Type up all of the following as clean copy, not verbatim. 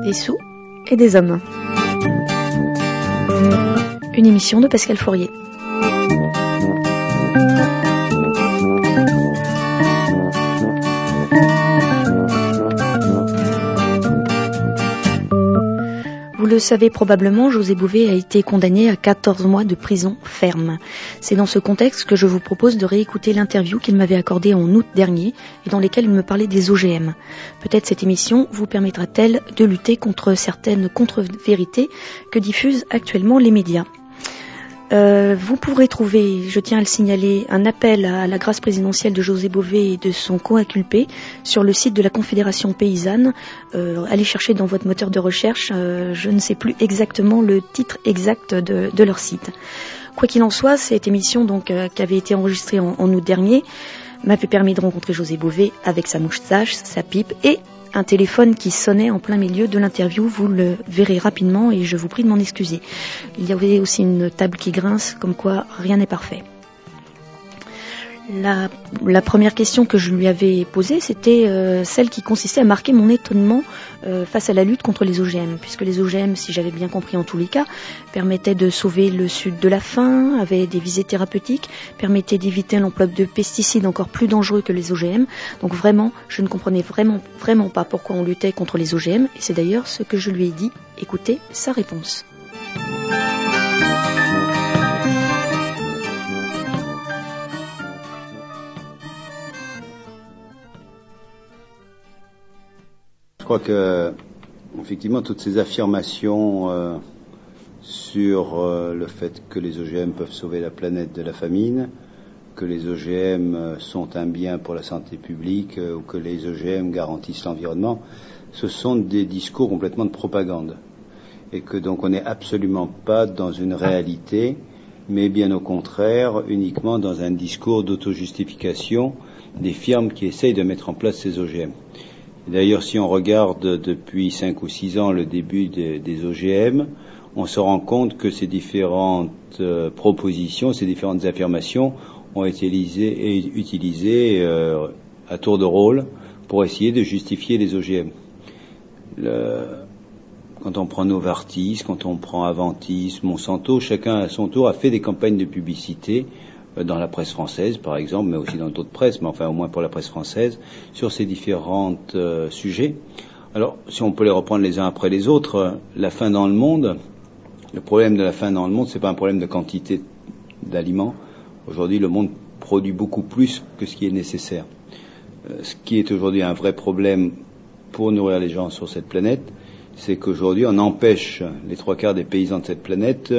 Des sous et des hommes. Une émission de Pascal Fourier. Vous le savez probablement, José Bové a été condamné à 14 mois de prison ferme. C'est dans ce contexte que je vous propose de réécouter l'interview qu'il m'avait accordée en août dernier et dans laquelle il me parlait des OGM. Peut-être cette émission vous permettra-t-elle de lutter contre certaines contre-vérités que diffusent actuellement les médias. Vous pourrez trouver, je tiens à le signaler, un appel à la grâce présidentielle de José Bové et de son co-inculpé sur le site de la Confédération paysanne. Allez chercher dans votre moteur de recherche, je ne sais plus exactement le titre exact de leur site. Quoi qu'il en soit, cette émission donc qui avait été enregistrée en août dernier m'avait permis de rencontrer José Bové avec sa moustache, sa pipe et un téléphone qui sonnait en plein milieu de l'interview. Vous le verrez rapidement et je vous prie de m'en excuser. Il y avait aussi une table qui grince, comme quoi rien n'est parfait. La première question que je lui avais posée, c'était celle qui consistait à marquer mon étonnement face à la lutte contre les OGM, puisque les OGM, si j'avais bien compris en tous les cas, permettaient de sauver le sud de la faim, avaient des visées thérapeutiques, permettaient d'éviter l'emploi de pesticides encore plus dangereux que les OGM. Donc vraiment, je ne comprenais vraiment pas pourquoi on luttait contre les OGM, et c'est d'ailleurs ce que je lui ai dit. Écoutez sa réponse. Je crois que, effectivement, toutes ces affirmations sur le fait que les OGM peuvent sauver la planète de la famine, que les OGM sont un bien pour la santé publique ou que les OGM garantissent l'environnement, ce sont des discours complètement de propagande. Et que donc on n'est absolument pas dans une réalité, mais bien au contraire, uniquement dans un discours d'auto-justification des firmes qui essayent de mettre en place ces OGM. D'ailleurs, si on regarde depuis 5 ou 6 ans le début des OGM, on se rend compte que ces différentes propositions, ces différentes affirmations ont été utilisées à tour de rôle pour essayer de justifier les OGM. Quand on prend Novartis, quand on prend Aventis, Monsanto, chacun à son tour a fait des campagnes de publicité dans la presse française, par exemple, mais aussi dans d'autres presses, mais enfin au moins pour la presse française, sur ces différents sujets. Alors, si on peut les reprendre les uns après les autres, la faim dans le monde, le problème de la faim dans le monde, c'est pas un problème de quantité d'aliments. Aujourd'hui, le monde produit beaucoup plus que ce qui est nécessaire. Ce qui est aujourd'hui un vrai problème pour nourrir les gens sur cette planète, c'est qu'aujourd'hui, on empêche les 3/4 des paysans de cette planète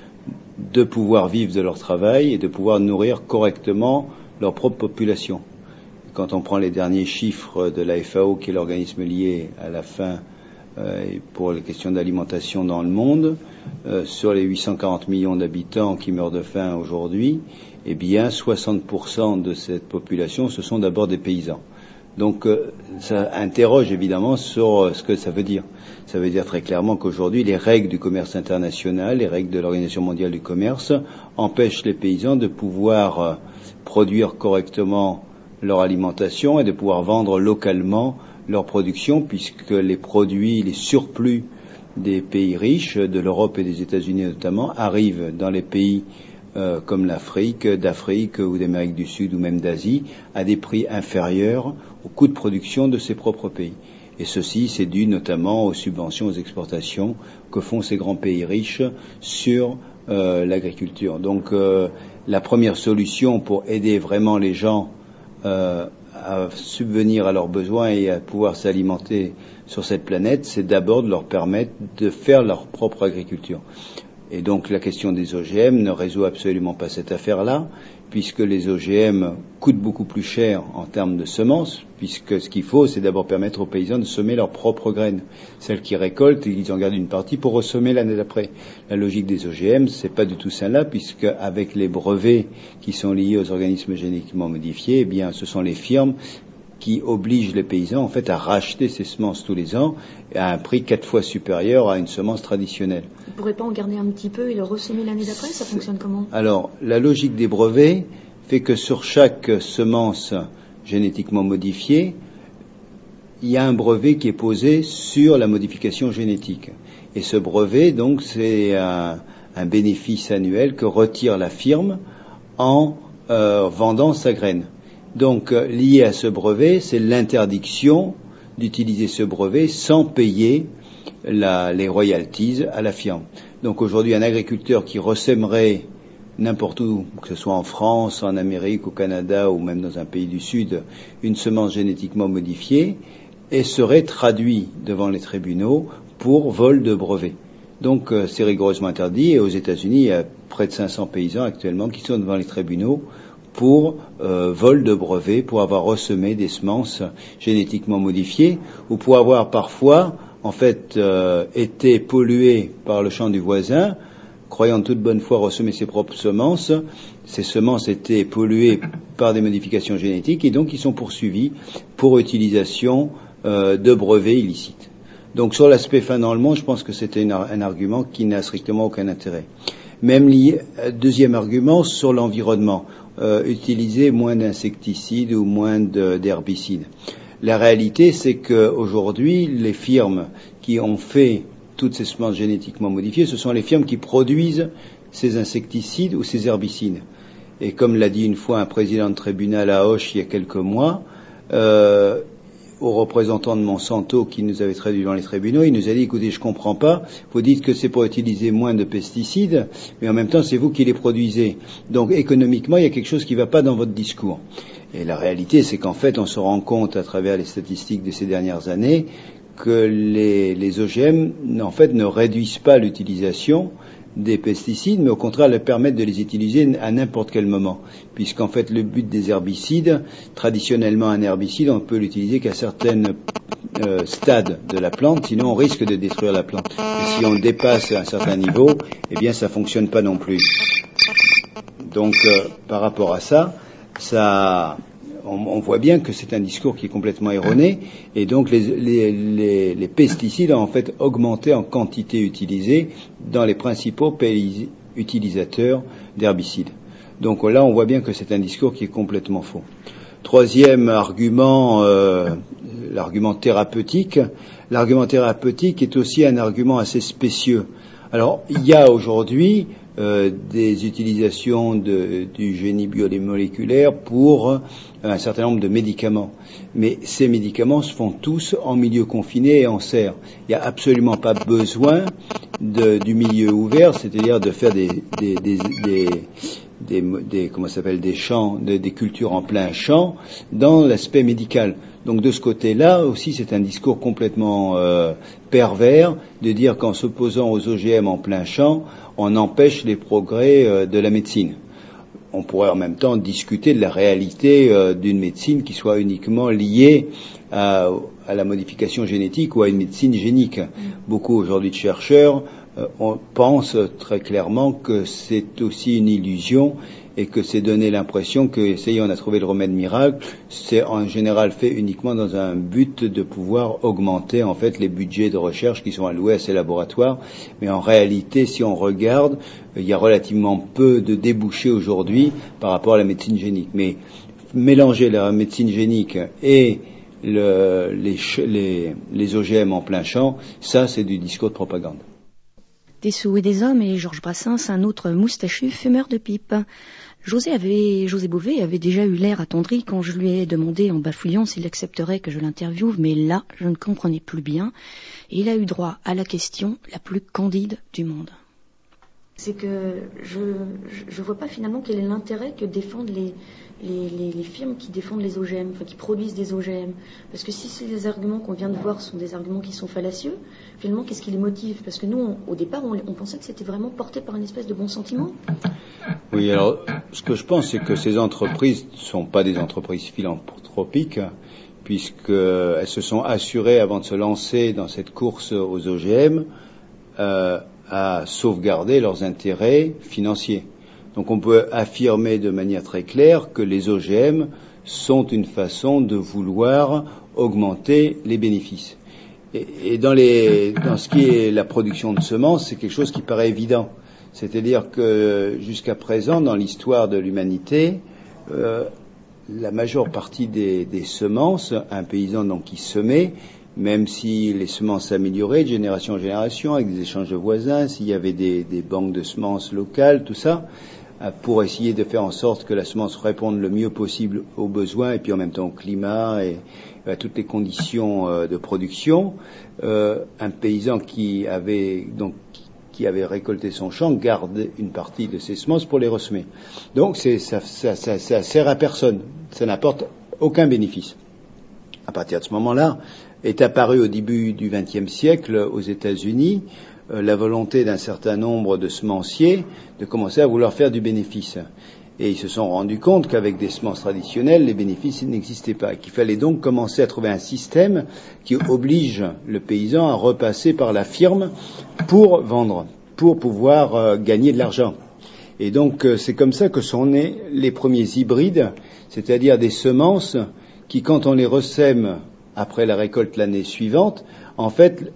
de pouvoir vivre de leur travail et de pouvoir nourrir correctement leur propre population. Quand on prend les derniers chiffres de la FAO, qui est l'organisme lié à la faim pour les questions d'alimentation dans le monde, sur les 840 millions d'habitants qui meurent de faim aujourd'hui, eh bien 60% de cette population, ce sont d'abord des paysans. Donc ça interroge évidemment sur ce que ça veut dire. Ça veut dire très clairement qu'aujourd'hui, les règles du commerce international, les règles de l'Organisation mondiale du commerce, empêchent les paysans de pouvoir produire correctement leur alimentation et de pouvoir vendre localement leur production, puisque les produits, les surplus des pays riches, de l'Europe et des États-Unis notamment, arrivent dans les pays comme d'Afrique ou d'Amérique du Sud ou même d'Asie, à des prix inférieurs au coût de production de ces propres pays. Et ceci, c'est dû notamment aux subventions, aux exportations que font ces grands pays riches sur l'agriculture. Donc la première solution pour aider vraiment les gens à subvenir à leurs besoins et à pouvoir s'alimenter sur cette planète, c'est d'abord de leur permettre de faire leur propre agriculture. Et donc la question des OGM ne résout absolument pas cette affaire-là, puisque les OGM coûtent beaucoup plus cher en termes de semences, puisque ce qu'il faut, c'est d'abord permettre aux paysans de semer leurs propres graines. Celles qu'ils récoltent, ils en gardent une partie pour ressemer l'année d'après. La logique des OGM, c'est pas du tout celle-là, puisque avec les brevets qui sont liés aux organismes génétiquement modifiés, eh bien, ce sont les firmes qui oblige les paysans en fait à racheter ces semences tous les ans à un prix 4 fois supérieur à une semence traditionnelle. Ils ne pourraient pas en garder un petit peu et le ressemer l'année d'après? Ça fonctionne comment? Alors, la logique des brevets fait que sur chaque semence génétiquement modifiée, il y a un brevet qui est posé sur la modification génétique. Et ce brevet, donc, c'est un bénéfice annuel que retire la firme en vendant sa graine. Donc, lié à ce brevet, c'est l'interdiction d'utiliser ce brevet sans payer les royalties à la firme. Donc aujourd'hui, un agriculteur qui ressèmerait n'importe où, que ce soit en France, en Amérique, au Canada ou même dans un pays du Sud, une semence génétiquement modifiée, et serait traduit devant les tribunaux pour vol de brevet. Donc c'est rigoureusement interdit, et aux États-Unis, il y a près de 500 paysans actuellement qui sont devant les tribunaux pour vol de brevet, pour avoir ressemé des semences génétiquement modifiées, ou pour avoir parfois en fait été pollués par le champ du voisin, croyant de toute bonne foi ressemer ses propres semences. Ces semences étaient polluées par des modifications génétiques et donc ils sont poursuivis pour utilisation de brevets illicites. Donc sur l'aspect fin dans le monde, je pense que c'était un argument qui n'a strictement aucun intérêt. Même lié, deuxième argument, sur l'environnement, utiliser moins d'insecticides ou moins d'herbicides. La réalité, c'est qu'aujourd'hui, les firmes qui ont fait toutes ces semences génétiquement modifiées, ce sont les firmes qui produisent ces insecticides ou ces herbicides. Et comme l'a dit une fois un président de tribunal à Auch il y a quelques mois, aux représentants de Monsanto qui nous avait traduit dans les tribunaux, il nous a dit, écoutez, je comprends pas, vous dites que c'est pour utiliser moins de pesticides, mais en même temps, c'est vous qui les produisez. Donc, économiquement, il y a quelque chose qui ne va pas dans votre discours. Et la réalité, c'est qu'en fait, on se rend compte à travers les statistiques de ces dernières années que les OGM, en fait, ne réduisent pas l'utilisation des pesticides, mais au contraire, leur permettent de les utiliser à n'importe quel moment. Puisqu'en fait, le but des herbicides, traditionnellement, un herbicide, on peut l'utiliser qu'à certains stades de la plante, sinon on risque de détruire la plante. Et si on dépasse un certain niveau, eh bien, ça fonctionne pas non plus. Donc, par rapport à ça, on voit bien que c'est un discours qui est complètement erroné, et donc les pesticides ont en fait augmenté en quantité utilisée dans les principaux pays utilisateurs d'herbicides. Donc là, on voit bien que c'est un discours qui est complètement faux. Troisième argument, l'argument thérapeutique. L'argument thérapeutique est aussi un argument assez spécieux. Alors, il y a aujourd'hui des utilisations du génie biomoléculaire pour un certain nombre de médicaments. Mais ces médicaments se font tous en milieu confiné et en serre. Il n'y a absolument pas besoin du milieu ouvert, c'est-à-dire de faire des champs, des cultures en plein champ dans l'aspect médical. Donc de ce côté-là aussi, c'est un discours complètement pervers de dire qu'en s'opposant aux OGM en plein champ, on empêche les progrès de la médecine. On pourrait en même temps discuter de la réalité d'une médecine qui soit uniquement liée à la modification génétique ou à une médecine génique. Beaucoup aujourd'hui de chercheurs on pense très clairement que c'est aussi une illusion et que c'est donner l'impression que, ça y est, on a trouvé le remède miracle. C'est en général fait uniquement dans un but de pouvoir augmenter en fait les budgets de recherche qui sont alloués à ces laboratoires. Mais en réalité, si on regarde, il y a relativement peu de débouchés aujourd'hui par rapport à la médecine génique. Mais mélanger la médecine génique et les OGM en plein champ, ça c'est du discours de propagande. Des sous et des hommes et Georges Brassens, un autre moustachu fumeur de pipe. José Bové avait déjà eu l'air attendri quand je lui ai demandé en bafouillant s'il accepterait que je l'interviewe, mais là, je ne comprenais plus bien. Et il a eu droit à la question la plus candide du monde. C'est que je vois pas finalement quel est l'intérêt que défendent les firmes qui défendent les OGM, enfin qui produisent des OGM. Parce que si les arguments qu'on vient de voir sont des arguments qui sont fallacieux, finalement, qu'est-ce qui les motive? Parce que nous, au départ, on pensait que c'était vraiment porté par une espèce de bon sentiment. Oui, alors, ce que je pense, c'est que ces entreprises ne sont pas des entreprises philanthropiques, puisqu'elles se sont assurées, avant de se lancer dans cette course aux OGM, à sauvegarder leurs intérêts financiers. Donc on peut affirmer de manière très claire que les OGM sont une façon de vouloir augmenter les bénéfices. Et dans ce qui est la production de semences, c'est quelque chose qui paraît évident. C'est-à-dire que jusqu'à présent, dans l'histoire de l'humanité, la majeure partie des semences, un paysan donc qui semait, même si les semences s'amélioraient de génération en génération, avec des échanges de voisins, s'il y avait des banques de semences locales, tout ça, pour essayer de faire en sorte que la semence réponde le mieux possible aux besoins et puis en même temps au climat et à toutes les conditions de production. Un paysan qui avait récolté son champ garde une partie de ses semences pour les ressemer. Donc ça sert à personne, ça n'apporte aucun bénéfice. À partir de ce moment-là, est apparue au début du XXe siècle aux États-Unis la volonté d'un certain nombre de semenciers de commencer à vouloir faire du bénéfice. Et ils se sont rendus compte qu'avec des semences traditionnelles, les bénéfices n'existaient pas, et qu'il fallait donc commencer à trouver un système qui oblige le paysan à repasser par la firme pour vendre, pour pouvoir gagner de l'argent. Et donc c'est comme ça que sont nés les premiers hybrides, c'est-à-dire des semences qui, quand on les ressème après la récolte l'année suivante, en fait,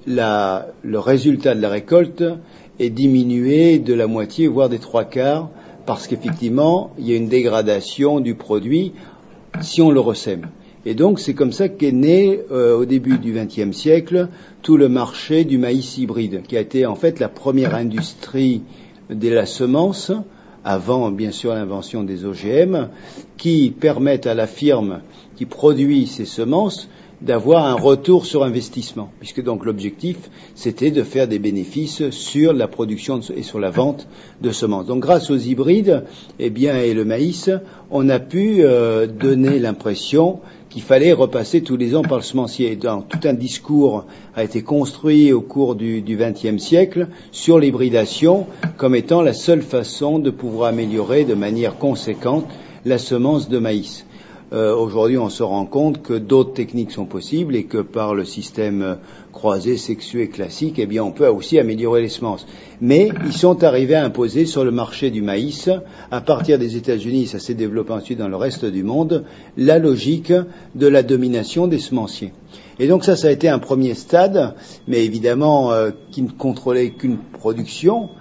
le résultat de la récolte est diminué de la moitié, voire des 3/4, parce qu'effectivement, il y a une dégradation du produit si on le ressème. Et donc, c'est comme ça qu'est né, au début du XXe siècle, tout le marché du maïs hybride, qui a été en fait la première industrie de la semence, avant bien sûr l'invention des OGM, qui permettent à la firme qui produit ces semences d'avoir un retour sur investissement, puisque donc l'objectif c'était de faire des bénéfices sur la production et sur la vente de semences. Donc grâce aux hybrides, et le maïs, on a pu donner l'impression qu'il fallait repasser tous les ans par le semencier. Donc, tout un discours a été construit au cours du XXe siècle sur l'hybridation comme étant la seule façon de pouvoir améliorer de manière conséquente la semence de maïs. Aujourd'hui, on se rend compte que d'autres techniques sont possibles et que par le système croisé, sexué, classique, on peut aussi améliorer les semences. Mais ils sont arrivés à imposer sur le marché du maïs, à partir des États-Unis, ça s'est développé ensuite dans le reste du monde, la logique de la domination des semenciers. Et donc ça a été un premier stade, mais évidemment qui ne contrôlait qu'une production,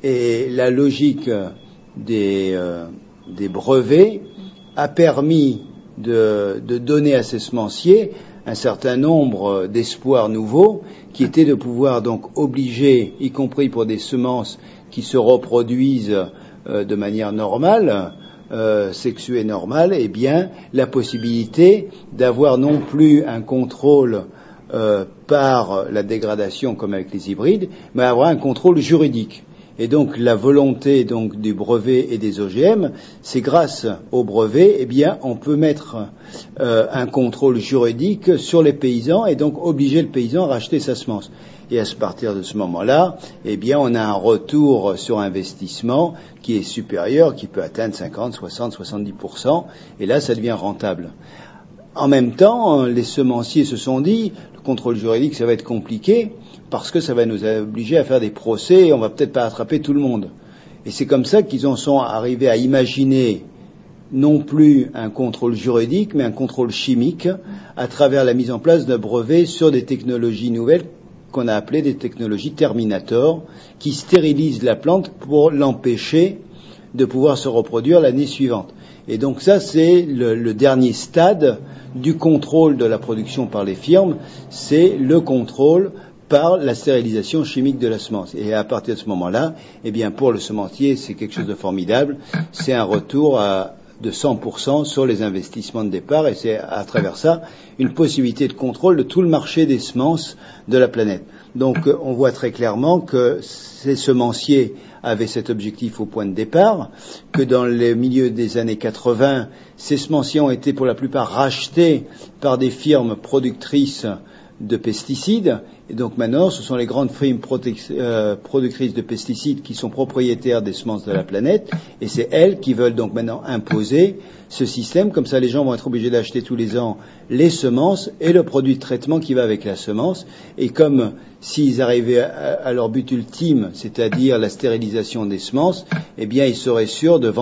et la logique des brevets a permis de donner à ces semenciers un certain nombre d'espoirs nouveaux, qui étaient de pouvoir donc obliger, y compris pour des semences qui se reproduisent de manière normale, sexuée normale, la possibilité d'avoir non plus un contrôle par la dégradation comme avec les hybrides, mais avoir un contrôle juridique. Et donc la volonté donc du brevet et des OGM, c'est grâce au brevet, on peut mettre un contrôle juridique sur les paysans et donc obliger le paysan à racheter sa semence. Et à partir de ce moment-là, on a un retour sur investissement qui est supérieur, qui peut atteindre 50, 60, 70%, et là ça devient rentable. En même temps, les semenciers se sont dit, le contrôle juridique ça va être compliqué, parce que ça va nous obliger à faire des procès et on va peut-être pas attraper tout le monde. Et c'est comme ça qu'ils en sont arrivés à imaginer non plus un contrôle juridique, mais un contrôle chimique à travers la mise en place d'un brevet sur des technologies nouvelles qu'on a appelées des technologies Terminator, qui stérilisent la plante pour l'empêcher de pouvoir se reproduire l'année suivante. Et donc ça, c'est le dernier stade du contrôle de la production par les firmes, c'est le contrôle par la stérilisation chimique de la semence. Et à partir de ce moment-là, pour le semencier, c'est quelque chose de formidable. C'est un retour de 100% sur les investissements de départ, et c'est à travers ça une possibilité de contrôle de tout le marché des semences de la planète. Donc on voit très clairement que ces semenciers avaient cet objectif au point de départ, que dans le milieu des années 80, ces semenciers ont été pour la plupart rachetés par des firmes productrices de pesticides, et donc maintenant ce sont les grandes firmes productrices de pesticides qui sont propriétaires des semences de la planète, et c'est elles qui veulent donc maintenant imposer ce système. Comme ça les gens vont être obligés d'acheter tous les ans les semences et le produit de traitement qui va avec la semence, et comme s'ils arrivaient à leur but ultime, c'est-à-dire la stérilisation des semences, ils seraient sûrs de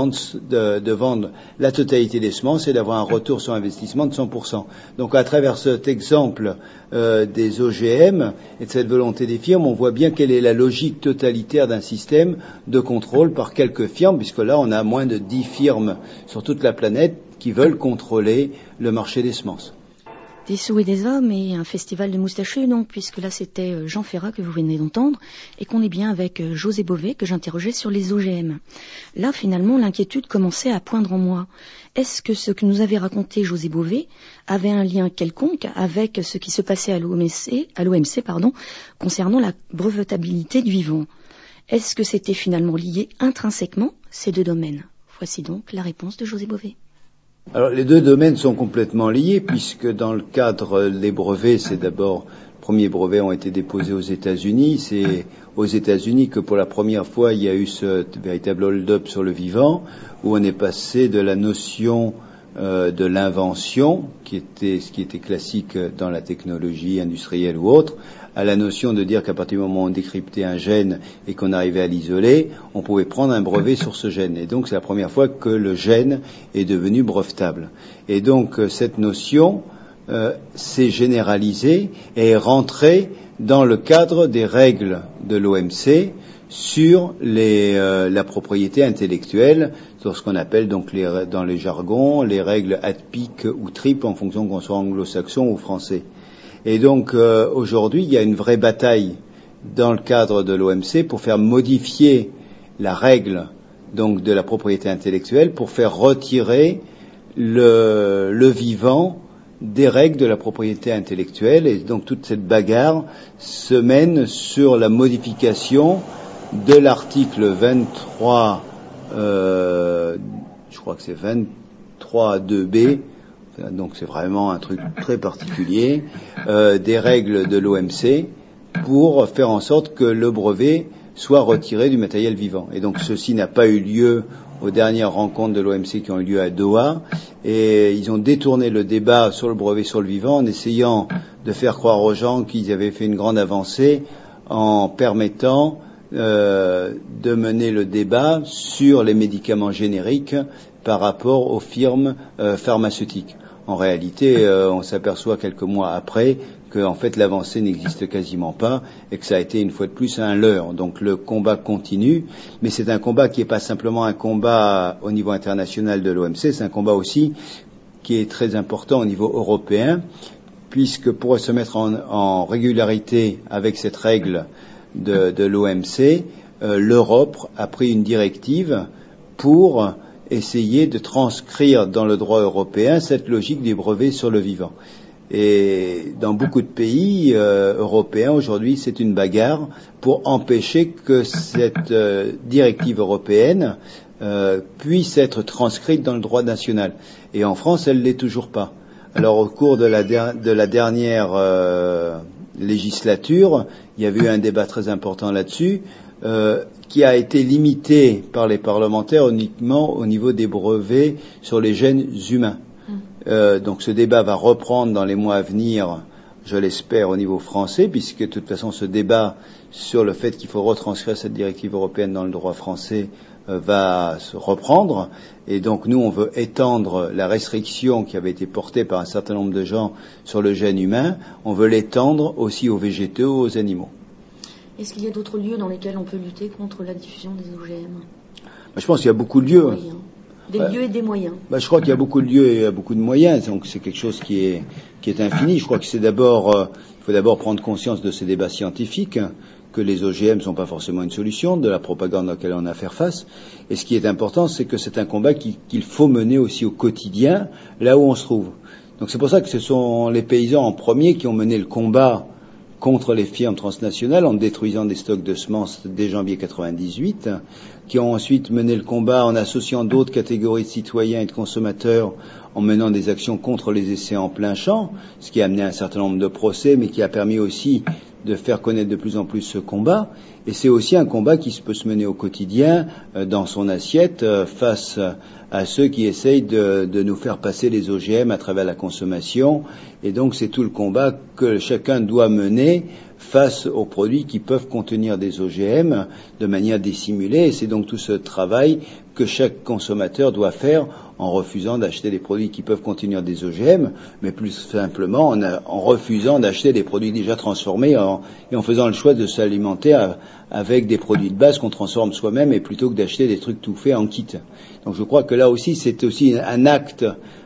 vendre la totalité des semences et d'avoir un retour sur investissement de 100%. Donc à travers cet exemple des OGM et de cette volonté des firmes, on voit bien quelle est la logique totalitaire d'un système de contrôle par quelques firmes, puisque là on a moins de 10 firmes sur toute la planète qui veulent contrôler le marché des semences. Des sous et des hommes et un festival de moustachus, donc, puisque là c'était Jean Ferrat que vous venez d'entendre, et qu'on est bien avec José Bové que j'interrogeais sur les OGM. Là, finalement, l'inquiétude commençait à poindre en moi. Est-ce que ce que nous avait raconté José Bové avait un lien quelconque avec ce qui se passait à l'OMC, concernant la brevetabilité du vivant? Est-ce que c'était finalement lié intrinsèquement, ces deux domaines? Voici donc la réponse de José Bové. Alors les deux domaines sont complètement liés puisque dans le cadre des brevets, c'est d'abord, les premiers brevets ont été déposés aux États-Unis. C'est aux États-Unis que pour la première fois il y a eu ce véritable hold-up sur le vivant où on est passé de la notion de l'invention, ce qui était classique dans la technologie industrielle ou autre, à la notion de dire qu'à partir du moment où on décryptait un gène et qu'on arrivait à l'isoler, on pouvait prendre un brevet sur ce gène. Et donc c'est la première fois que le gène est devenu brevetable. Et donc cette notion s'est généralisée et est rentrée dans le cadre des règles de l'OMC sur la propriété intellectuelle, sur ce qu'on appelle donc dans les jargons les règles ADPIC ou TRIP en fonction qu'on soit anglo-saxon ou français. Et donc aujourd'hui il y a une vraie bataille dans le cadre de l'OMC pour faire modifier la règle donc de la propriété intellectuelle pour faire retirer le vivant des règles de la propriété intellectuelle. Et donc toute cette bagarre se mène sur la modification de l'article 23, je crois que c'est 23.2b, donc c'est vraiment un truc très particulier, des règles de l'OMC pour faire en sorte que le brevet soit retiré du matériel vivant. Et donc ceci n'a pas eu lieu aux dernières rencontres de l'OMC qui ont eu lieu à Doha, et ils ont détourné le débat sur le brevet sur le vivant en essayant de faire croire aux gens qu'ils avaient fait une grande avancée en permettant de mener le débat sur les médicaments génériques par rapport aux firmes pharmaceutiques. En réalité, on s'aperçoit quelques mois après que en fait l'avancée n'existe quasiment pas et que ça a été une fois de plus un leurre. Donc le combat continue, mais c'est un combat qui n'est pas simplement un combat au niveau international de l'OMC, c'est un combat aussi qui est très important au niveau européen, puisque pour se mettre en régularité avec cette règle de l'OMC, l'Europe a pris une directive pour essayer de transcrire dans le droit européen cette logique des brevets sur le vivant. Et dans beaucoup de pays européens aujourd'hui, c'est une bagarre pour empêcher que cette directive européenne puisse être transcrite dans le droit national. Et en France, elle ne l'est toujours pas. Alors au cours de la dernière législature, il y avait eu un débat très important là-dessus, qui a été limité par les parlementaires uniquement au niveau des brevets sur les gènes humains. Donc ce débat va reprendre dans les mois à venir, je l'espère, au niveau français, puisque de toute façon ce débat sur le fait qu'il faut retranscrire cette directive européenne dans le droit français va se reprendre. Et donc nous, on veut étendre la restriction qui avait été portée par un certain nombre de gens sur le gène humain, on veut l'étendre aussi aux végétaux, aux animaux. Est-ce qu'il y a d'autres lieux dans lesquels on peut lutter contre la diffusion des OGM? Je pense qu'il y a beaucoup de lieux. Des lieux et des moyens. Je crois qu'il y a beaucoup de lieux et il y a beaucoup de moyens, donc c'est quelque chose qui est infini. Je crois que il faut d'abord prendre conscience de ces débats scientifiques, que les OGM ne sont pas forcément une solution, de la propagande à laquelle on a à faire face. Et ce qui est important, c'est que c'est un combat qu'il faut mener aussi au quotidien, là où on se trouve. Donc c'est pour ça que ce sont les paysans en premier qui ont mené le combat contre les firmes transnationales en détruisant des stocks de semences dès janvier 98, qui ont ensuite mené le combat en associant d'autres catégories de citoyens et de consommateurs en menant des actions contre les essais en plein champ, ce qui a amené un certain nombre de procès, mais qui a permis aussi de faire connaître de plus en plus ce combat. Et c'est aussi un combat qui peut se mener au quotidien dans son assiette face à ceux qui essayent de nous faire passer les OGM à travers la consommation. Et donc c'est tout le combat que chacun doit mener face aux produits qui peuvent contenir des OGM de manière dissimulée. Et c'est donc tout ce travail que chaque consommateur doit faire en refusant d'acheter des produits qui peuvent contenir des OGM, mais plus simplement en refusant d'acheter des produits déjà transformés et en faisant le choix de s'alimenter avec des produits de base qu'on transforme soi-même et plutôt que d'acheter des trucs tout faits en kit. Donc je crois que là aussi, c'est aussi un acte,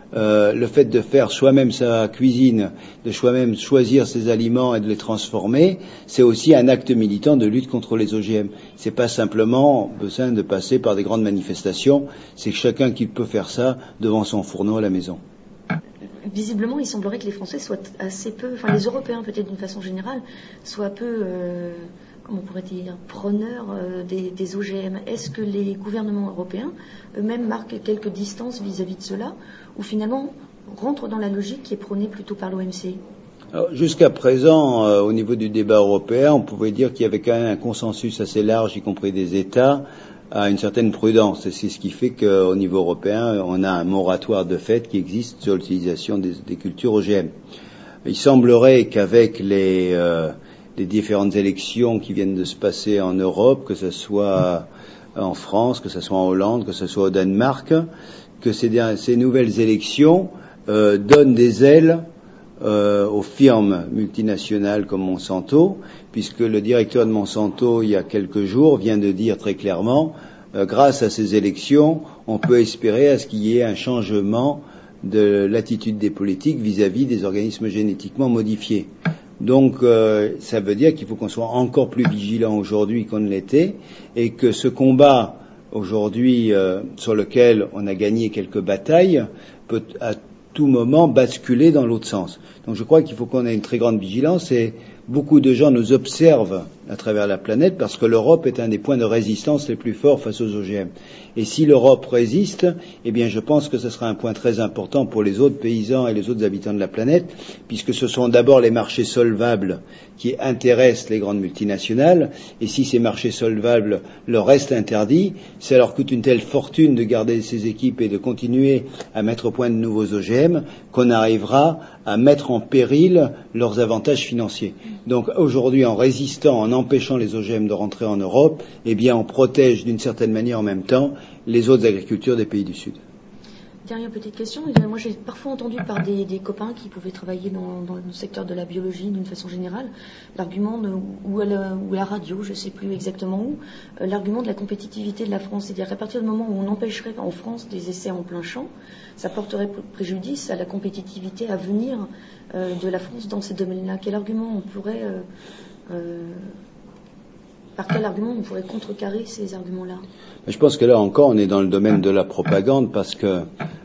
le fait de faire soi-même sa cuisine, de soi-même choisir ses aliments et de les transformer, c'est aussi un acte militant de lutte contre les OGM. C'est pas simplement besoin de passer par des grandes manifestations, c'est que chacun qui peut faire ça devant son fourneau à la maison. Visiblement, il semblerait que les Français soient assez peu, enfin les Européens peut-être d'une façon générale, soient peu, comment on pourrait dire, preneurs des OGM. Est-ce que les gouvernements européens eux-mêmes marquent quelques distances vis-à-vis de cela, ou finalement rentrent dans la logique qui est prônée plutôt par l'OMC ? Alors, jusqu'à présent, au niveau du débat européen, on pouvait dire qu'il y avait quand même un consensus assez large, y compris des États, à une certaine prudence. Et c'est ce qui fait qu'au niveau européen, on a un moratoire de fait qui existe sur l'utilisation des cultures OGM. Il semblerait qu'avec les différentes élections qui viennent de se passer en Europe, que ce soit en France, que ce soit en Hollande, que ce soit au Danemark, que ces nouvelles élections donnent des ailes aux firmes multinationales comme Monsanto, puisque le directeur de Monsanto, il y a quelques jours, vient de dire très clairement, grâce à ces élections, on peut espérer à ce qu'il y ait un changement de l'attitude des politiques vis-à-vis des organismes génétiquement modifiés. Donc, ça veut dire qu'il faut qu'on soit encore plus vigilant aujourd'hui qu'on ne l'était, et que ce combat aujourd'hui sur lequel on a gagné quelques batailles peut à tout moment basculer dans l'autre sens. Donc je crois qu'il faut qu'on ait une très grande vigilance et beaucoup de gens nous observent à travers la planète parce que l'Europe est un des points de résistance les plus forts face aux OGM. Et si l'Europe résiste, eh bien je pense que ce sera un point très important pour les autres paysans et les autres habitants de la planète, puisque ce sont d'abord les marchés solvables qui intéressent les grandes multinationales, et si ces marchés solvables leur restent interdits, ça leur coûte une telle fortune de garder ces équipes et de continuer à mettre au point de nouveaux OGM qu'on arrivera à mettre en péril leurs avantages financiers. Donc aujourd'hui, en résistant, en empêchant les OGM de rentrer en Europe, eh bien on protège d'une certaine manière en même temps les autres agricultures des pays du Sud. Dernière petite question. Moi, j'ai parfois entendu par des copains qui pouvaient travailler dans le secteur de la biologie d'une façon générale, l'argument ou à la radio, je ne sais plus exactement où, l'argument de la compétitivité de la France. C'est-à-dire qu'à partir du moment où on empêcherait en France des essais en plein champ, ça porterait préjudice à la compétitivité à venir de la France dans ces domaines-là. Quel argument on pourrait... par quel argument on pourrait contrecarrer ces arguments-là ? Je pense que là encore, on est dans le domaine de la propagande parce que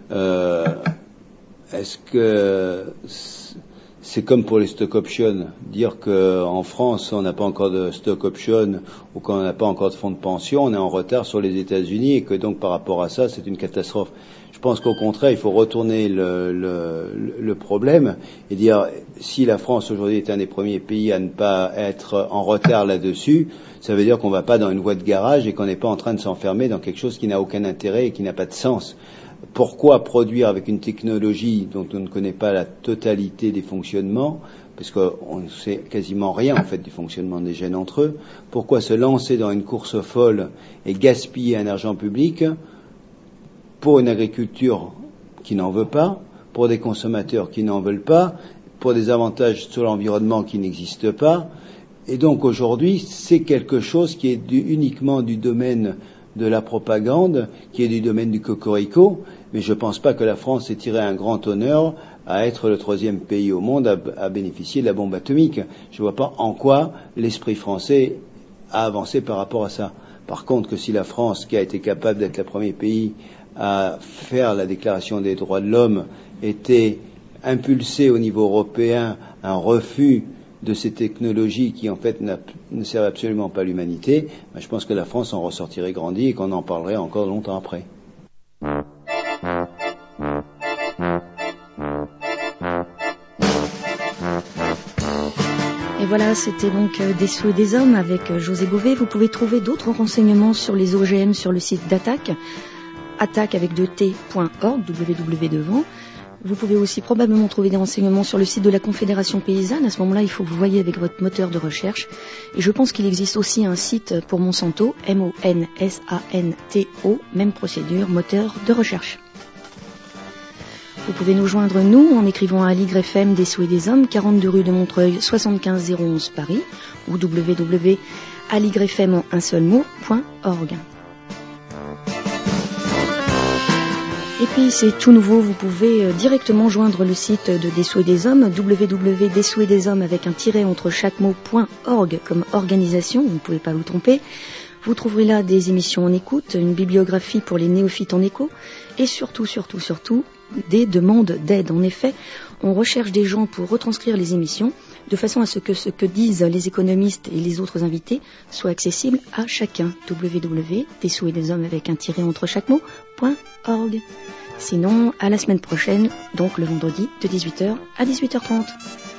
est-ce que c'est comme pour les stock options, dire qu'en France on n'a pas encore de stock options ou qu'on n'a pas encore de fonds de pension, on est en retard sur les États-Unis et que donc par rapport à ça c'est une catastrophe. Je pense qu'au contraire il faut retourner le problème et dire si la France aujourd'hui est un des premiers pays à ne pas être en retard là-dessus, ça veut dire qu'on ne va pas dans une voie de garage et qu'on n'est pas en train de s'enfermer dans quelque chose qui n'a aucun intérêt et qui n'a pas de sens. Pourquoi produire avec une technologie dont on ne connaît pas la totalité des fonctionnements, parce qu'on ne sait quasiment rien en fait du fonctionnement des gènes entre eux, pourquoi se lancer dans une course folle et gaspiller un argent public pour une agriculture qui n'en veut pas, pour des consommateurs qui n'en veulent pas, pour des avantages sur l'environnement qui n'existent pas. Et donc aujourd'hui, c'est quelque chose qui est uniquement du domaine de la propagande, qui est du domaine du cocorico, mais je ne pense pas que la France ait tiré un grand honneur à être le 3e pays au monde à bénéficier de la bombe atomique. Je ne vois pas en quoi l'esprit français a avancé par rapport à ça. Par contre, que si la France, qui a été capable d'être le premier pays à faire la déclaration des droits de l'homme, était impulsée au niveau européen un refus de ces technologies qui en fait ne servent absolument pas à l'humanité, je pense que la France en ressortirait grandie et qu'on en parlerait encore longtemps après. Et voilà, c'était donc Des Sceaux et des Hommes avec José Bové. Vous pouvez trouver d'autres renseignements sur les OGM sur le site d'Attac, attaque avec 2t.org, www devant. Vous pouvez aussi probablement trouver des renseignements sur le site de la Confédération Paysanne. À ce moment-là, il faut que vous voyez avec votre moteur de recherche. Et je pense qu'il existe aussi un site pour Monsanto, Monsanto, même procédure, moteur de recherche. Vous pouvez nous joindre, nous, en écrivant à l'YFM des Sceaux et des Hommes, 42 rue de Montreuil, 75 011 Paris, ou www.alyfm en un seul mot.org. Et puis c'est tout nouveau, vous pouvez directement joindre le site de Des Sceaux et des Hommes, www.dessceauxetdeshommes avec un tiret entre chaque mot.org comme organisation, vous ne pouvez pas vous tromper. Vous trouverez là des émissions en écoute, une bibliographie pour les néophytes en écho, et surtout, des demandes d'aide. En effet, on recherche des gens pour retranscrire les émissions, de façon à ce que disent les économistes et les autres invités soit accessible à chacun. www.dessceauxetdeshommes avec un tiret entre chaque mot.org. Sinon, à la semaine prochaine, donc le vendredi de 18h à 18h30.